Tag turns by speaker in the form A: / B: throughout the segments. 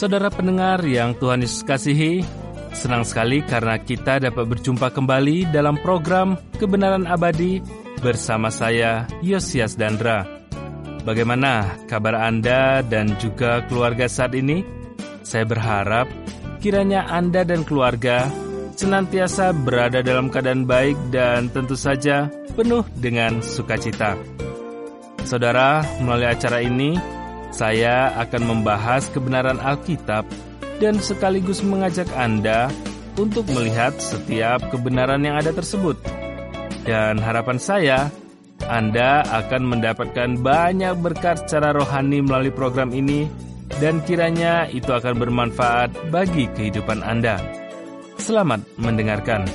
A: Saudara pendengar yang Tuhan Yesus kasihi, senang sekali karena kita dapat berjumpa kembali dalam program Kebenaran Abadi bersama saya, Yosias Dandra. Bagaimana kabar Anda dan juga keluarga saat ini? Saya berharap kiranya Anda dan keluarga senantiasa berada dalam keadaan baik dan tentu saja penuh dengan sukacita. Saudara, melalui acara ini, saya akan membahas kebenaran Alkitab dan sekaligus mengajak Anda untuk melihat setiap kebenaran yang ada tersebut. Dan harapan saya, Anda akan mendapatkan banyak berkat secara rohani melalui program ini, dan kiranya itu akan bermanfaat bagi kehidupan Anda. Selamat mendengarkan.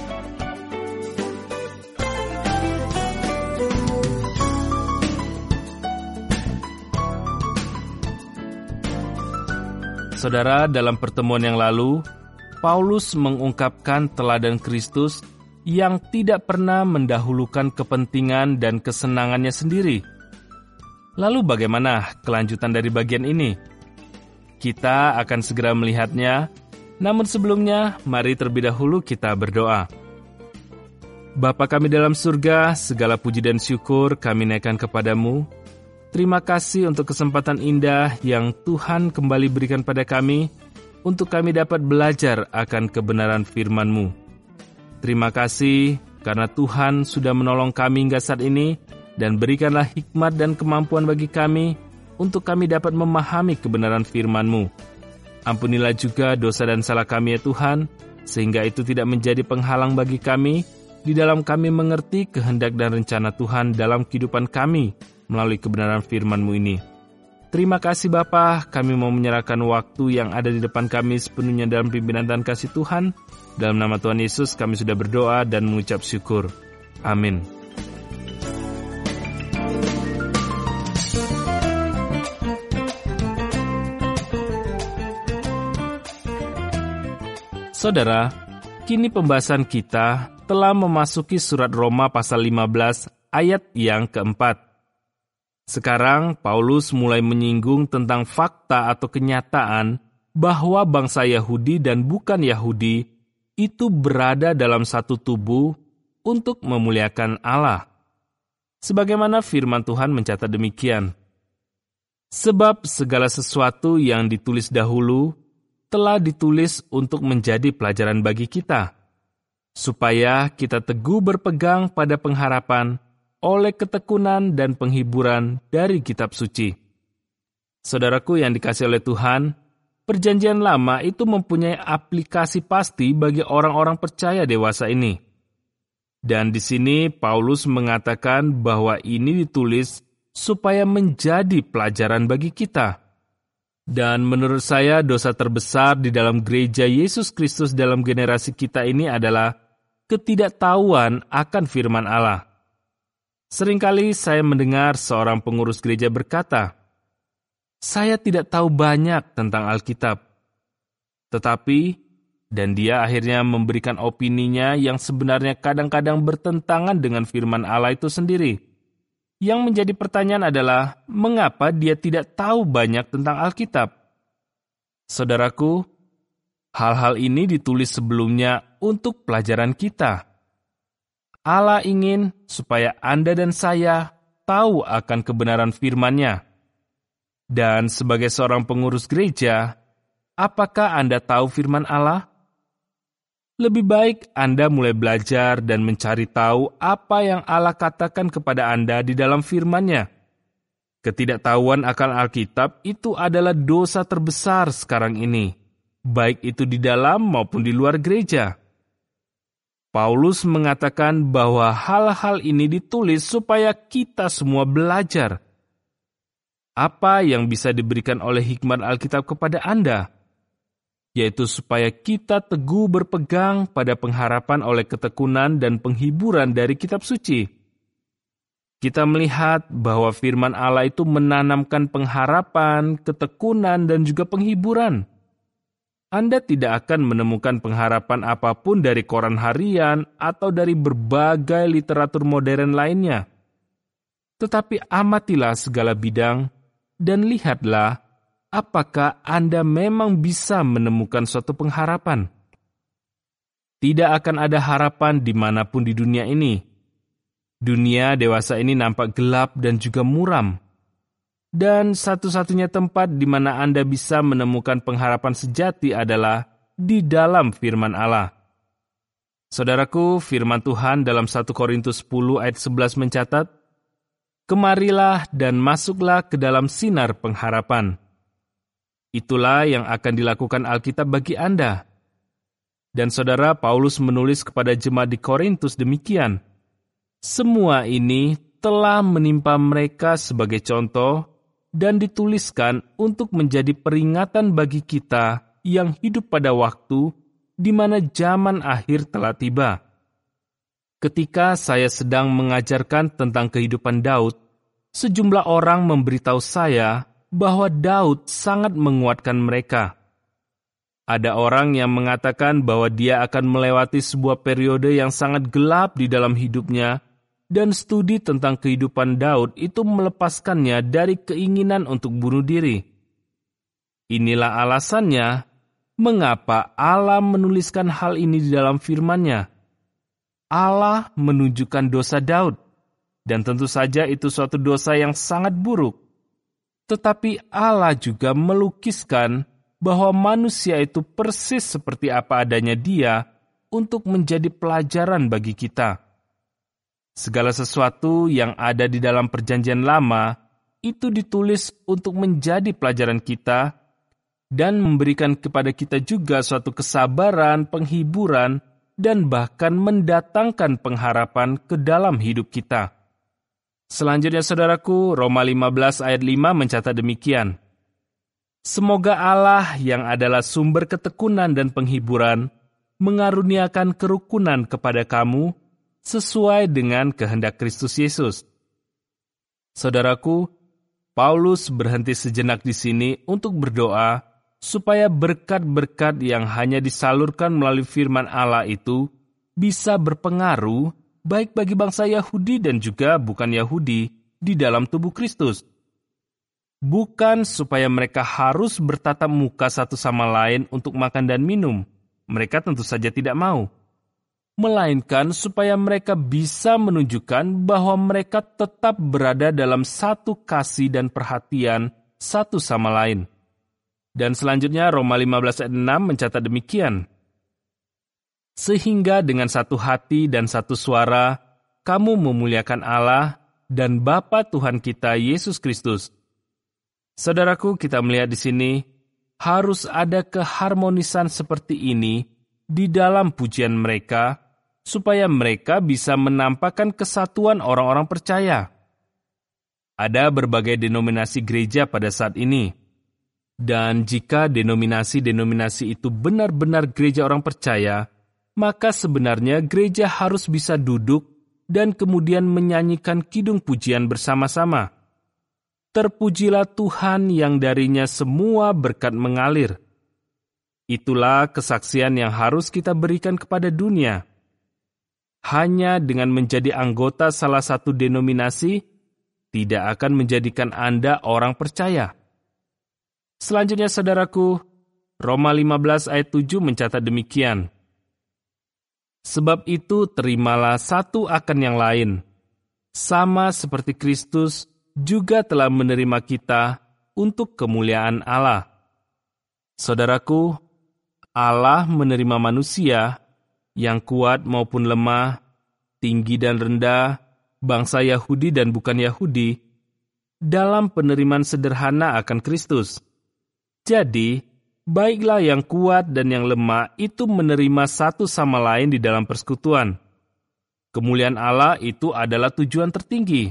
A: Saudara, dalam pertemuan yang lalu, Paulus mengungkapkan teladan Kristus yang tidak pernah mendahulukan kepentingan dan kesenangannya sendiri. Lalu bagaimana kelanjutan dari bagian ini? Kita akan segera melihatnya, namun sebelumnya, mari terlebih dahulu kita berdoa. Bapa kami dalam surga, segala puji dan syukur kami naikkan kepadamu. Terima kasih untuk kesempatan indah yang Tuhan kembali berikan pada kami, untuk kami dapat belajar akan kebenaran firman-Mu. Terima kasih karena Tuhan sudah menolong kami hingga saat ini, dan berikanlah hikmat dan kemampuan bagi kami, untuk kami dapat memahami kebenaran firman-Mu. Ampunilah juga dosa dan salah kami ya Tuhan, sehingga itu tidak menjadi penghalang bagi kami, di dalam kami mengerti kehendak dan rencana Tuhan dalam kehidupan kami, melalui kebenaran firman-Mu ini. Terima kasih Bapa, kami mau menyerahkan waktu yang ada di depan kami sepenuhnya dalam pimpinan dan kasih Tuhan. Dalam nama Tuhan Yesus kami sudah berdoa dan mengucap syukur. Amin. Saudara, kini pembahasan kita telah memasuki surat Roma pasal 15 ayat yang keempat. Sekarang Paulus mulai menyinggung tentang fakta atau kenyataan bahwa bangsa Yahudi dan bukan Yahudi itu berada dalam satu tubuh untuk memuliakan Allah. Sebagaimana firman Tuhan mencatat demikian. Sebab segala sesuatu yang ditulis dahulu telah ditulis untuk menjadi pelajaran bagi kita, supaya kita teguh berpegang pada pengharapan oleh ketekunan dan penghiburan dari kitab suci. Saudaraku yang dikasihi oleh Tuhan, Perjanjian Lama itu mempunyai aplikasi pasti bagi orang-orang percaya dewasa ini. Dan di sini Paulus mengatakan bahwa ini ditulis supaya menjadi pelajaran bagi kita. Dan menurut saya dosa terbesar di dalam gereja Yesus Kristus dalam generasi kita ini adalah ketidaktahuan akan firman Allah. Seringkali saya mendengar seorang pengurus gereja berkata, "Saya tidak tahu banyak tentang Alkitab." Tetapi, dan dia akhirnya memberikan opininya yang sebenarnya kadang-kadang bertentangan dengan firman Allah itu sendiri. Yang menjadi pertanyaan adalah, mengapa dia tidak tahu banyak tentang Alkitab? Saudaraku, hal-hal ini ditulis sebelumnya untuk pelajaran kita. Allah ingin supaya Anda dan saya tahu akan kebenaran firman-Nya. Dan sebagai seorang pengurus gereja, apakah Anda tahu firman Allah? Lebih baik Anda mulai belajar dan mencari tahu apa yang Allah katakan kepada Anda di dalam firman-Nya. Ketidaktahuan akan Alkitab itu adalah dosa terbesar sekarang ini, baik itu di dalam maupun di luar gereja. Paulus mengatakan bahwa hal-hal ini ditulis supaya kita semua belajar. Apa yang bisa diberikan oleh hikmat Alkitab kepada Anda? Yaitu supaya kita teguh berpegang pada pengharapan oleh ketekunan dan penghiburan dari kitab suci. Kita melihat bahwa firman Allah itu menanamkan pengharapan, ketekunan, dan juga penghiburan. Anda tidak akan menemukan pengharapan apapun dari koran harian atau dari berbagai literatur modern lainnya. Tetapi amatilah segala bidang dan lihatlah apakah Anda memang bisa menemukan suatu pengharapan? Tidak akan ada harapan dimanapun di dunia ini. Dunia dewasa ini nampak gelap dan juga muram. Dan satu-satunya tempat di mana Anda bisa menemukan pengharapan sejati adalah di dalam firman Allah. Saudaraku, firman Tuhan dalam 1 Korintus 10 ayat 11 mencatat, "Kemarilah dan masuklah ke dalam sinar pengharapan." Itulah yang akan dilakukan Alkitab bagi Anda. Dan saudara, Paulus menulis kepada jemaat di Korintus demikian, "Semua ini telah menimpa mereka sebagai contoh dan dituliskan untuk menjadi peringatan bagi kita yang hidup pada waktu di mana zaman akhir telah tiba." Ketika saya sedang mengajarkan tentang kehidupan Daud, sejumlah orang memberitahu saya bahwa Daud sangat menguatkan mereka. Ada orang yang mengatakan bahwa dia akan melewati sebuah periode yang sangat gelap di dalam hidupnya, dan studi tentang kehidupan Daud itu melepaskannya dari keinginan untuk bunuh diri. Inilah alasannya mengapa Allah menuliskan hal ini di dalam firman-Nya. Allah menunjukkan dosa Daud, dan tentu saja itu suatu dosa yang sangat buruk. Tetapi Allah juga melukiskan bahwa manusia itu persis seperti apa adanya Dia untuk menjadi pelajaran bagi kita. Segala sesuatu yang ada di dalam Perjanjian Lama itu ditulis untuk menjadi pelajaran kita dan memberikan kepada kita juga suatu kesabaran, penghiburan, dan bahkan mendatangkan pengharapan ke dalam hidup kita. Selanjutnya saudaraku, Roma 15 ayat 5 mencatat demikian, "Semoga Allah yang adalah sumber ketekunan dan penghiburan mengaruniakan kerukunan kepada kamu sesuai dengan kehendak Kristus Yesus." Saudaraku, Paulus berhenti sejenak di sini untuk berdoa supaya berkat-berkat yang hanya disalurkan melalui firman Allah itu bisa berpengaruh baik bagi bangsa Yahudi dan juga bukan Yahudi di dalam tubuh Kristus. Bukan supaya mereka harus bertatap muka satu sama lain untuk makan dan minum. Mereka tentu saja tidak mau. Melainkan supaya mereka bisa menunjukkan bahwa mereka tetap berada dalam satu kasih dan perhatian satu sama lain. Dan selanjutnya Roma 15 ayat 6 mencatat demikian, "Sehingga dengan satu hati dan satu suara, kamu memuliakan Allah dan Bapa Tuhan kita Yesus Kristus." Saudaraku, kita melihat di sini, harus ada keharmonisan seperti ini di dalam pujian mereka, supaya mereka bisa menampakkan kesatuan orang-orang percaya. Ada berbagai denominasi gereja pada saat ini. Dan jika denominasi-denominasi itu benar-benar gereja orang percaya, maka sebenarnya gereja harus bisa duduk dan kemudian menyanyikan kidung pujian bersama-sama. Terpujilah Tuhan yang darinya semua berkat mengalir. Itulah kesaksian yang harus kita berikan kepada dunia. Hanya dengan menjadi anggota salah satu denominasi, tidak akan menjadikan Anda orang percaya. Selanjutnya saudaraku, Roma 15 ayat 7 mencatat demikian, "Sebab itu terimalah satu akan yang lain, sama seperti Kristus juga telah menerima kita untuk kemuliaan Allah." Saudaraku, Allah menerima manusia yang kuat maupun lemah, tinggi dan rendah, bangsa Yahudi dan bukan Yahudi, dalam penerimaan sederhana akan Kristus. Jadi, baiklah yang kuat dan yang lemah itu menerima satu sama lain di dalam persekutuan. Kemuliaan Allah itu adalah tujuan tertinggi.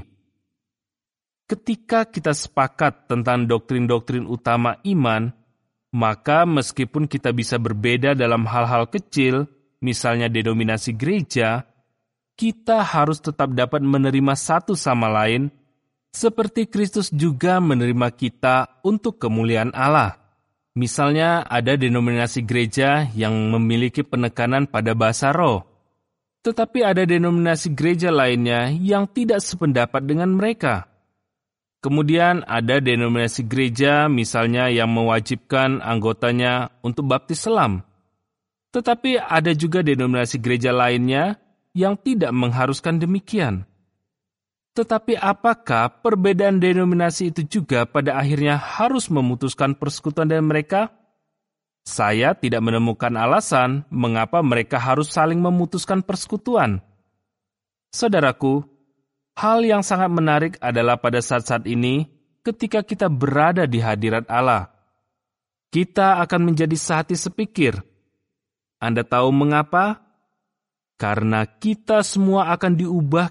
A: Ketika kita sepakat tentang doktrin-doktrin utama iman, maka meskipun kita bisa berbeda dalam hal-hal kecil, misalnya denominasi gereja, kita harus tetap dapat menerima satu sama lain, seperti Kristus juga menerima kita untuk kemuliaan Allah. Misalnya ada denominasi gereja yang memiliki penekanan pada bahasa roh, tetapi ada denominasi gereja lainnya yang tidak sependapat dengan mereka. Kemudian ada denominasi gereja misalnya yang mewajibkan anggotanya untuk baptis selam. Tetapi ada juga denominasi gereja lainnya yang tidak mengharuskan demikian. Tetapi apakah perbedaan denominasi itu juga pada akhirnya harus memutuskan persekutuan dengan mereka? Saya tidak menemukan alasan mengapa mereka harus saling memutuskan persekutuan. Saudaraku, hal yang sangat menarik adalah pada saat-saat ini ketika kita berada di hadirat Allah. Kita akan menjadi sehati sepikir. Anda tahu mengapa? Karena kita semua akan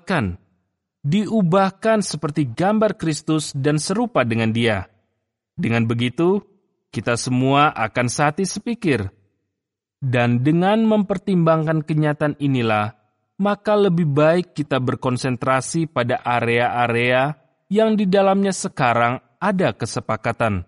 A: diubahkan seperti gambar Kristus dan serupa dengan Dia. Dengan begitu, kita semua akan sehati sepikir. Dan dengan mempertimbangkan kenyataan inilah, maka lebih baik kita berkonsentrasi pada area-area yang di dalamnya sekarang ada kesepakatan.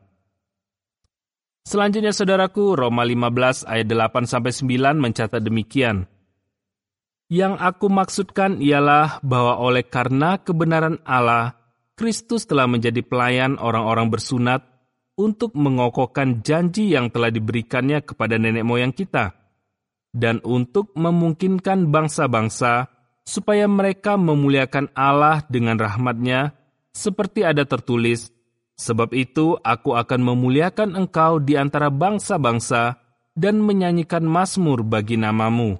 A: Selanjutnya saudaraku, Roma 15 ayat 8-9 mencatat demikian. Yang aku maksudkan ialah bahwa oleh karena kebenaran Allah, Kristus telah menjadi pelayan orang-orang bersunat untuk mengokohkan janji yang telah diberikannya kepada nenek moyang kita, dan untuk memungkinkan bangsa-bangsa supaya mereka memuliakan Allah dengan rahmat-Nya, seperti ada tertulis, sebab itu aku akan memuliakan engkau di antara bangsa-bangsa dan menyanyikan mazmur bagi namamu.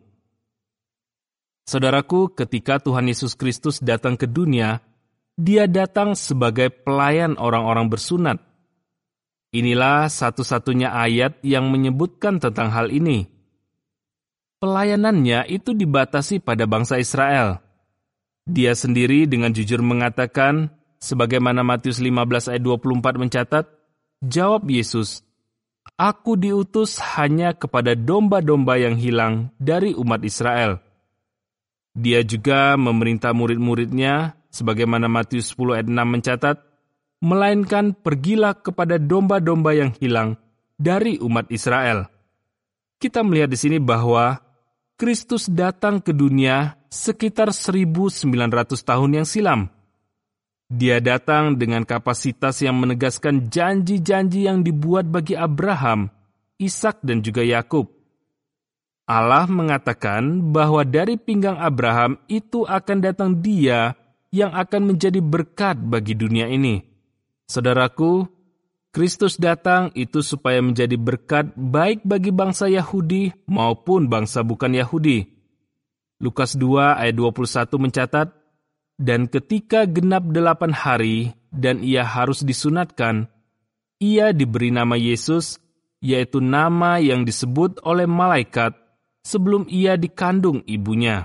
A: Saudaraku, ketika Tuhan Yesus Kristus datang ke dunia, Dia datang sebagai pelayan orang-orang bersunat. Inilah satu-satunya ayat yang menyebutkan tentang hal ini. Pelayanannya itu dibatasi pada bangsa Israel. Dia sendiri dengan jujur mengatakan, sebagaimana Matius 15 ayat 24 mencatat, jawab Yesus, "Aku diutus hanya kepada domba-domba yang hilang dari umat Israel." Dia juga memerintah murid-muridnya, sebagaimana Matius 10 ayat 6 mencatat, melainkan pergilah kepada domba-domba yang hilang dari umat Israel. Kita melihat di sini bahwa Kristus datang ke dunia sekitar 1900 tahun yang silam. Dia datang dengan kapasitas yang menegaskan janji-janji yang dibuat bagi Abraham, Ishak dan juga Yakub. Allah mengatakan bahwa dari pinggang Abraham itu akan datang Dia yang akan menjadi berkat bagi dunia ini. Saudaraku, Kristus datang itu supaya menjadi berkat baik bagi bangsa Yahudi maupun bangsa bukan Yahudi. Lukas 2 ayat 21 mencatat, dan ketika genap 8 hari dan ia harus disunatkan, ia diberi nama Yesus, yaitu nama yang disebut oleh malaikat sebelum ia dikandung ibunya.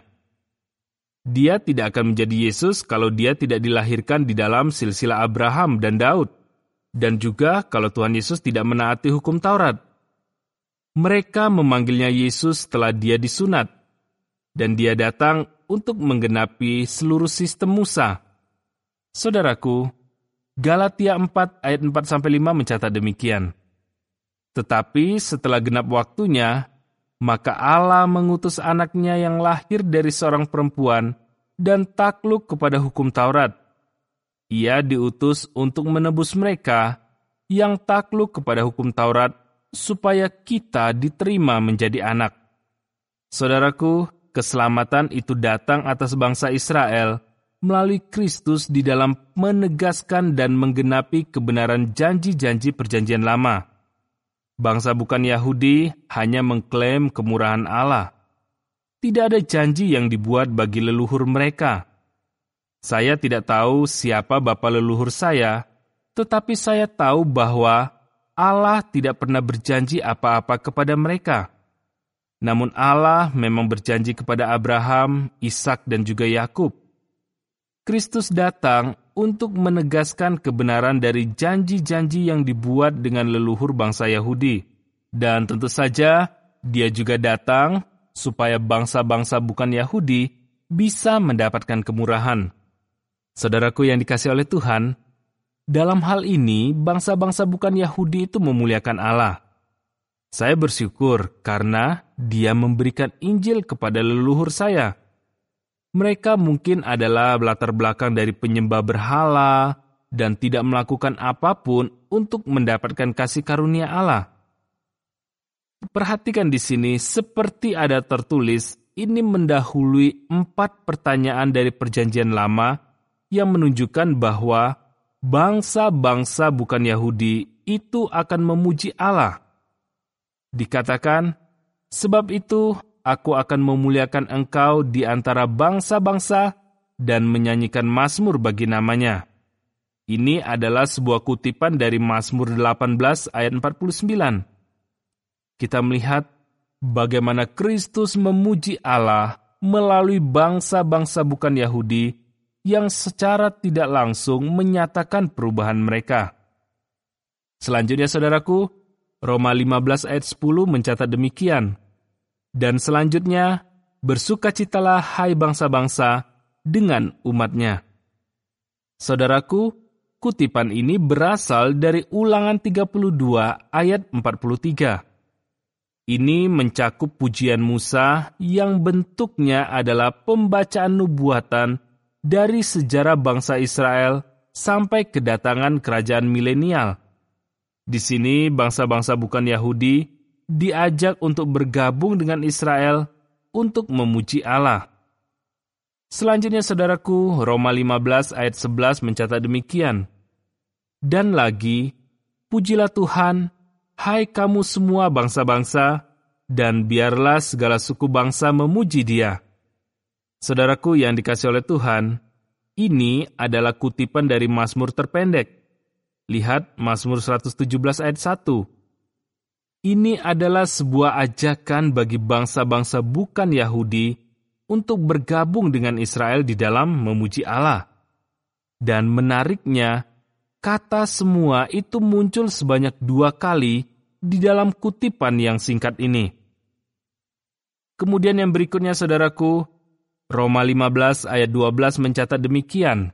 A: Dia tidak akan menjadi Yesus kalau dia tidak dilahirkan di dalam silsilah Abraham dan Daud, dan juga kalau Tuhan Yesus tidak menaati hukum Taurat. Mereka memanggilnya Yesus setelah dia disunat, dan dia datang untuk menggenapi seluruh sistem Musa. Saudaraku, Galatia 4 ayat 4-5 mencatat demikian. Tetapi setelah genap waktunya, maka Allah mengutus anaknya yang lahir dari seorang perempuan dan takluk kepada hukum Taurat. Ia diutus untuk menebus mereka yang takluk kepada hukum Taurat supaya kita diterima menjadi anak. Saudaraku, keselamatan itu datang atas bangsa Israel melalui Kristus di dalam menegaskan dan menggenapi kebenaran janji-janji perjanjian lama. Bangsa bukan Yahudi hanya mengklaim kemurahan Allah. Tidak ada janji yang dibuat bagi leluhur mereka. Saya tidak tahu siapa bapa leluhur saya, tetapi saya tahu bahwa Allah tidak pernah berjanji apa-apa kepada mereka. Namun Allah memang berjanji kepada Abraham, Ishak dan juga Yakub. Kristus datang untuk menegaskan kebenaran dari janji-janji yang dibuat dengan leluhur bangsa Yahudi. Dan tentu saja, Dia juga datang supaya bangsa-bangsa bukan Yahudi bisa mendapatkan kemurahan. Saudaraku yang dikasihi oleh Tuhan, dalam hal ini bangsa-bangsa bukan Yahudi itu memuliakan Allah. Saya bersyukur karena Dia memberikan Injil kepada leluhur saya. Mereka mungkin adalah latar belakang dari penyembah berhala dan tidak melakukan apapun untuk mendapatkan kasih karunia Allah. Perhatikan di sini, seperti ada tertulis, ini mendahului 4 pertanyaan dari Perjanjian Lama yang menunjukkan bahwa bangsa-bangsa bukan Yahudi itu akan memuji Allah. Dikatakan, sebab itu aku akan memuliakan engkau di antara bangsa-bangsa dan menyanyikan mazmur bagi namanya. Ini adalah sebuah kutipan dari Mazmur 18 ayat 49. Kita melihat bagaimana Kristus memuji Allah melalui bangsa-bangsa bukan Yahudi yang secara tidak langsung menyatakan perubahan mereka. Selanjutnya saudaraku, Roma 15 ayat 10 mencatat demikian. Dan selanjutnya, bersukacitalah hai bangsa-bangsa dengan umatnya. Saudaraku, kutipan ini berasal dari Ulangan 32 ayat 43. Ini mencakup pujian Musa yang bentuknya adalah pembacaan nubuatan dari sejarah bangsa Israel sampai kedatangan kerajaan milenial. Di sini bangsa-bangsa bukan Yahudi diajak untuk bergabung dengan Israel untuk memuji Allah. Selanjutnya saudaraku, Roma 15 ayat 11 mencatat demikian. Dan lagi, pujilah Tuhan, hai kamu semua bangsa-bangsa, dan biarlah segala suku bangsa memuji Dia. Saudaraku yang dikasihi oleh Tuhan, ini adalah kutipan dari Mazmur terpendek. Lihat Mazmur 117 ayat 1. Ini adalah sebuah ajakan bagi bangsa-bangsa bukan Yahudi untuk bergabung dengan Israel di dalam memuji Allah. Dan menariknya, kata semua itu muncul sebanyak 2 kali di dalam kutipan yang singkat ini. Kemudian yang berikutnya saudaraku, Roma 15 ayat 12 mencatat demikian.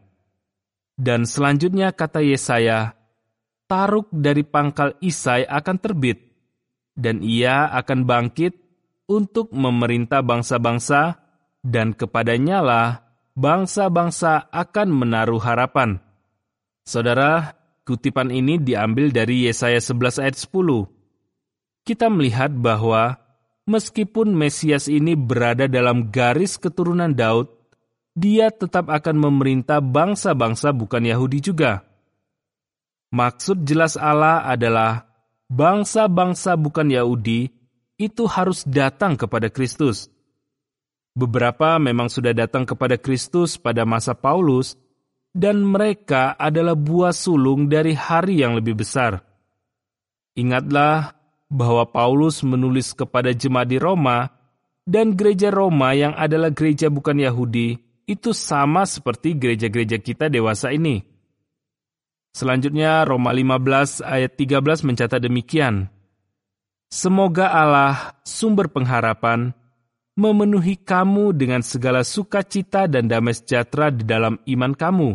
A: Dan selanjutnya kata Yesaya, Taruk dari pangkal Isai akan terbit, dan ia akan bangkit untuk memerintah bangsa-bangsa, dan kepadanya lah bangsa-bangsa akan menaruh harapan. Saudara, kutipan ini diambil dari Yesaya 11 ayat 10. Kita melihat bahwa meskipun Mesias ini berada dalam garis keturunan Daud, dia tetap akan memerintah bangsa-bangsa bukan Yahudi juga. Maksud jelas Allah adalah bangsa-bangsa bukan Yahudi itu harus datang kepada Kristus. Beberapa memang sudah datang kepada Kristus pada masa Paulus, dan mereka adalah buah sulung dari hari yang lebih besar. Ingatlah bahwa Paulus menulis kepada jemaat di Roma, dan gereja Roma yang adalah gereja bukan Yahudi, itu sama seperti gereja-gereja kita dewasa ini. Selanjutnya Roma 15 ayat 13 mencatat demikian. Semoga Allah, sumber pengharapan, memenuhi kamu dengan segala sukacita dan damai sejahtera di dalam iman kamu,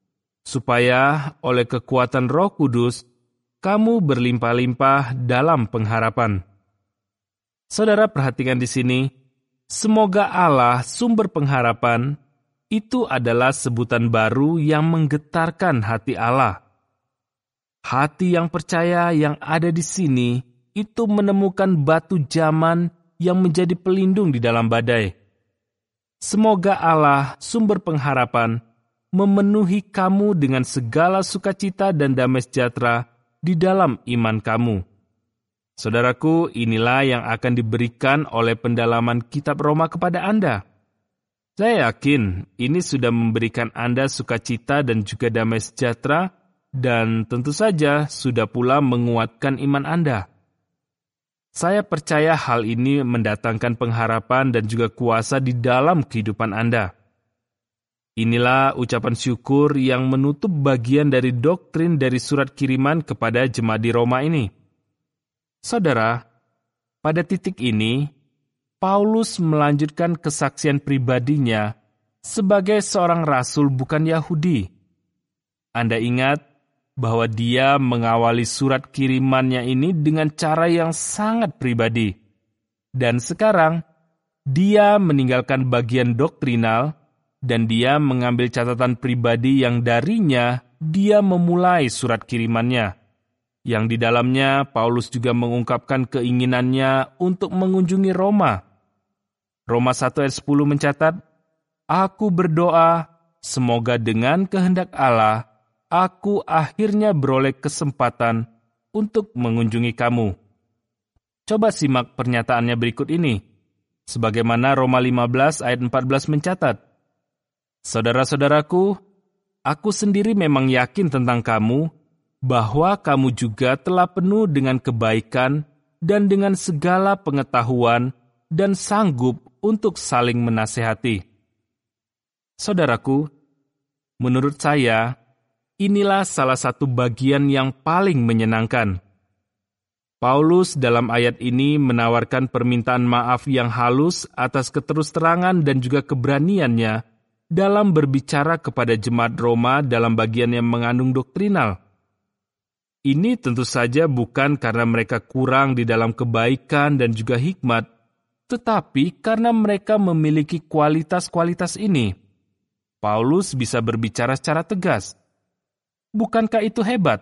A: supaya oleh kekuatan Roh Kudus, kamu berlimpah-limpah dalam pengharapan. Saudara perhatikan di sini, semoga Allah sumber pengharapan itu adalah sebutan baru yang menggetarkan hati Allah. Hati yang percaya yang ada di sini itu menemukan batu zaman yang menjadi pelindung di dalam badai. Semoga Allah sumber pengharapan memenuhi kamu dengan segala sukacita dan damai sejahtera di dalam iman kamu. Saudaraku, inilah yang akan diberikan oleh pendalaman kitab Roma kepada Anda. Saya yakin ini sudah memberikan Anda sukacita dan juga damai sejahtera, dan tentu saja sudah pula menguatkan iman Anda. Saya percaya hal ini mendatangkan pengharapan dan juga kuasa di dalam kehidupan Anda. Inilah ucapan syukur yang menutup bagian dari doktrin dari surat kiriman kepada jemaat di Roma ini. Saudara, pada titik ini, Paulus melanjutkan kesaksian pribadinya sebagai seorang rasul bukan Yahudi. Anda ingat bahwa dia mengawali surat kirimannya ini dengan cara yang sangat pribadi. Dan sekarang, dia meninggalkan bagian doktrinal dan dia mengambil catatan pribadi yang darinya dia memulai surat kirimannya, yang di dalamnya Paulus juga mengungkapkan keinginannya untuk mengunjungi Roma. Roma 1 ayat 10 mencatat, "Aku berdoa, semoga dengan kehendak Allah, aku akhirnya beroleh kesempatan untuk mengunjungi kamu." Coba simak pernyataannya berikut ini. Sebagaimana Roma 15 ayat 14 mencatat, "Saudara-saudaraku, aku sendiri memang yakin tentang kamu, bahwa kamu juga telah penuh dengan kebaikan dan dengan segala pengetahuan dan sanggup untuk saling menasehati." Saudaraku, menurut saya, inilah salah satu bagian yang paling menyenangkan. Paulus dalam ayat ini menawarkan permintaan maaf yang halus atas keterus-terangan dan juga keberaniannya dalam berbicara kepada jemaat Roma dalam bagian yang mengandung doktrinal. Ini tentu saja bukan karena mereka kurang di dalam kebaikan dan juga hikmat, tetapi karena mereka memiliki kualitas-kualitas ini. Paulus bisa berbicara secara tegas. Bukankah itu hebat?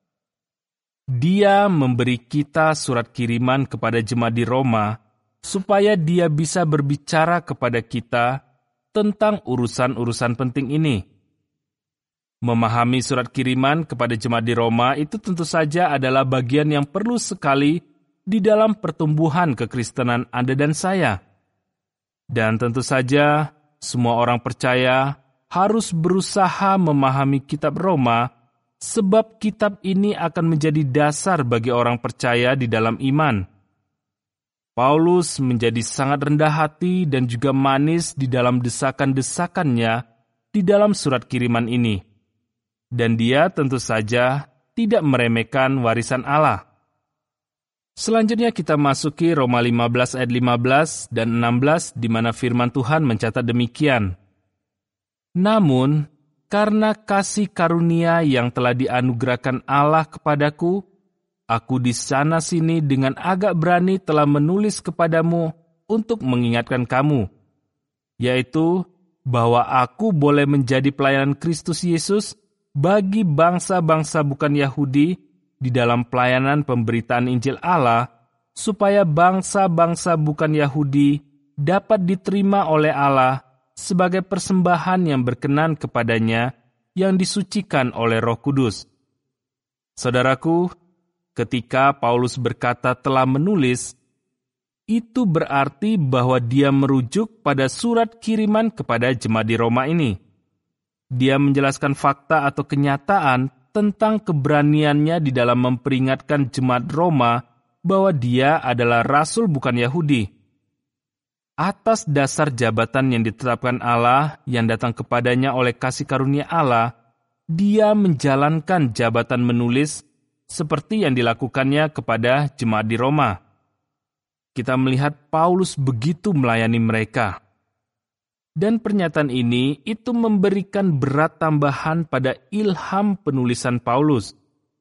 A: Dia memberi kita surat kiriman kepada jemaat di Roma, supaya dia bisa berbicara kepada kita tentang urusan-urusan penting ini. Memahami surat kiriman kepada jemaat di Roma itu tentu saja adalah bagian yang perlu sekali di dalam pertumbuhan kekristenan Anda dan saya. Dan tentu saja, semua orang percaya harus berusaha memahami kitab Roma, sebab kitab ini akan menjadi dasar bagi orang percaya di dalam iman. Paulus menjadi sangat rendah hati dan juga manis di dalam desakan-desakannya di dalam surat kiriman ini. Dan dia tentu saja tidak meremehkan warisan Allah. Selanjutnya kita masuki Roma 15 ayat 15 dan 16 di mana firman Tuhan mencatat demikian. "Namun, karena kasih karunia yang telah dianugerahkan Allah kepadaku, aku di sana-sini dengan agak berani telah menulis kepadamu untuk mengingatkan kamu, yaitu bahwa aku boleh menjadi pelayan Kristus Yesus bagi bangsa-bangsa bukan Yahudi di dalam pelayanan pemberitaan Injil Allah, supaya bangsa-bangsa bukan Yahudi dapat diterima oleh Allah sebagai persembahan yang berkenan kepadanya yang disucikan oleh Roh Kudus." Saudaraku, ketika Paulus berkata telah menulis, itu berarti bahwa dia merujuk pada surat kiriman kepada jemaat di Roma ini. Dia menjelaskan fakta atau kenyataan tentang keberaniannya di dalam memperingatkan jemaat Roma bahwa dia adalah rasul bukan Yahudi. Atas dasar jabatan yang ditetapkan Allah yang datang kepadanya oleh kasih karunia Allah, dia menjalankan jabatan menulis seperti yang dilakukannya kepada jemaat di Roma. Kita melihat Paulus begitu melayani mereka. Dan pernyataan ini itu memberikan berat tambahan pada ilham penulisan Paulus.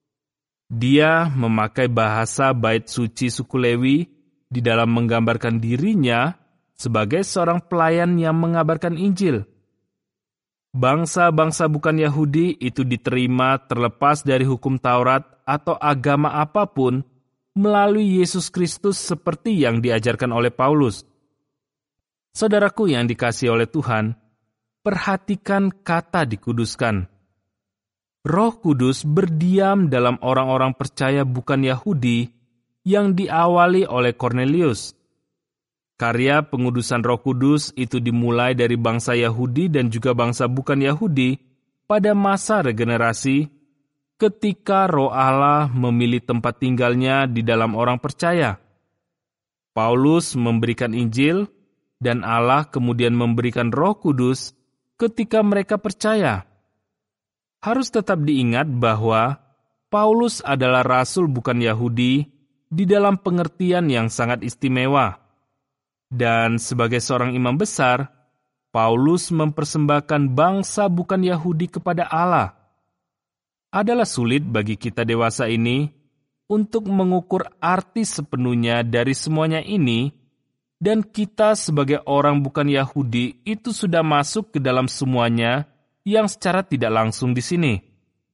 A: Dia memakai bahasa bait suci suku Lewi di dalam menggambarkan dirinya sebagai seorang pelayan yang mengabarkan Injil. Bangsa-bangsa bukan Yahudi itu diterima terlepas dari hukum Taurat atau agama apapun melalui Yesus Kristus seperti yang diajarkan oleh Paulus. Saudaraku yang dikasihi oleh Tuhan, perhatikan kata dikuduskan. Roh Kudus berdiam dalam orang-orang percaya bukan Yahudi yang diawali oleh Kornelius. Karya pengudusan Roh Kudus itu dimulai dari bangsa Yahudi dan juga bangsa bukan Yahudi pada masa regenerasi, ketika Roh Allah memilih tempat tinggalnya di dalam orang percaya. Paulus memberikan Injil, dan Allah kemudian memberikan Roh Kudus ketika mereka percaya. Harus tetap diingat bahwa Paulus adalah rasul bukan Yahudi di dalam pengertian yang sangat istimewa. Dan sebagai seorang imam besar, Paulus mempersembahkan bangsa bukan Yahudi kepada Allah. Adalah sulit bagi kita dewasa ini untuk mengukur arti sepenuhnya dari semuanya ini, dan kita sebagai orang bukan Yahudi itu sudah masuk ke dalam semuanya yang secara tidak langsung di sini.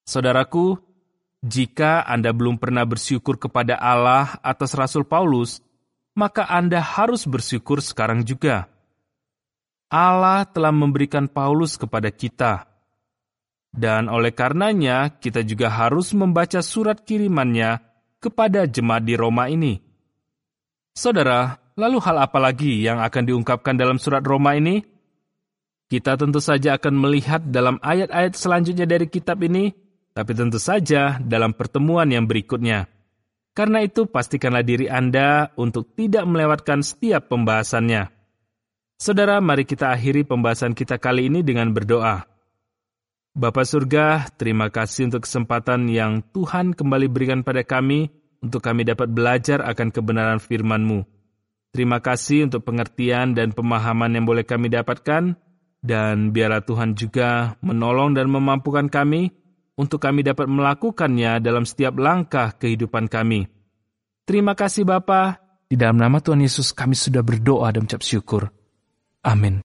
A: Saudaraku, jika Anda belum pernah bersyukur kepada Allah atas Rasul Paulus, maka Anda harus bersyukur sekarang juga. Allah telah memberikan Paulus kepada kita. Dan oleh karenanya, kita juga harus membaca surat kirimannya kepada jemaat di Roma ini. Saudara, lalu hal apa lagi yang akan diungkapkan dalam surat Roma ini? Kita tentu saja akan melihat dalam ayat-ayat selanjutnya dari kitab ini, tapi tentu saja dalam pertemuan yang berikutnya. Karena itu, pastikanlah diri Anda untuk tidak melewatkan setiap pembahasannya. Saudara, mari kita akhiri pembahasan kita kali ini dengan berdoa. Bapa Surga, terima kasih untuk kesempatan yang Tuhan kembali berikan pada kami, untuk kami dapat belajar akan kebenaran firman-Mu. Terima kasih untuk pengertian dan pemahaman yang boleh kami dapatkan, dan biarlah Tuhan juga menolong dan memampukan kami, untuk kami dapat melakukannya dalam setiap langkah kehidupan kami. Terima kasih Bapa. Di dalam nama Tuhan Yesus kami sudah berdoa dan mengucap syukur. Amin.